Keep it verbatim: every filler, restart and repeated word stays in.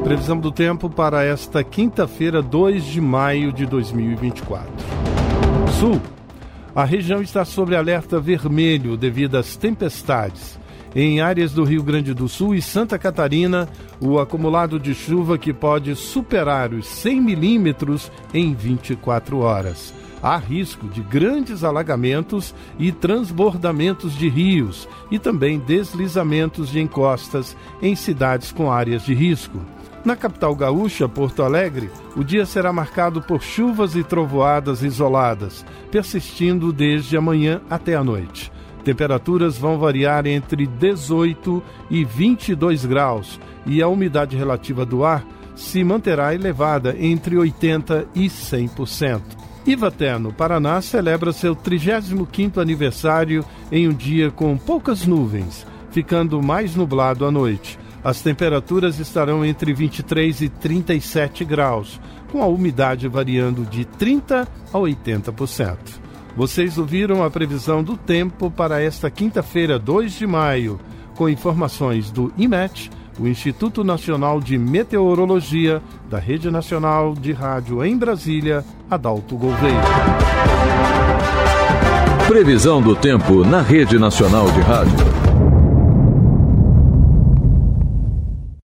Previsão do tempo para esta quinta-feira, dois de maio de dois mil e vinte e quatro. Sul. A região está sob alerta vermelho devido às tempestades. Em áreas do Rio Grande do Sul e Santa Catarina, o acumulado de chuva que pode superar os cem milímetros em vinte e quatro horas. Há risco de grandes alagamentos e transbordamentos de rios e também deslizamentos de encostas em cidades com áreas de risco. Na capital gaúcha, Porto Alegre, o dia será marcado por chuvas e trovoadas isoladas, persistindo desde amanhã até a noite. Temperaturas vão variar entre dezoito e vinte e dois graus e a umidade relativa do ar se manterá elevada entre oitenta por cento e cem por cento. Ivaté, no Paraná, celebra seu trigésimo quinto aniversário em um dia com poucas nuvens, ficando mais nublado à noite. As temperaturas estarão entre vinte e três e trinta e sete graus, com a umidade variando de trinta por cento a oitenta por cento. Vocês ouviram a previsão do tempo para esta quinta-feira, dois de maio, com informações do IMET, o Instituto Nacional de Meteorologia, da Rede Nacional de Rádio em Brasília, Adalto Gouveia. Previsão do tempo na Rede Nacional de Rádio.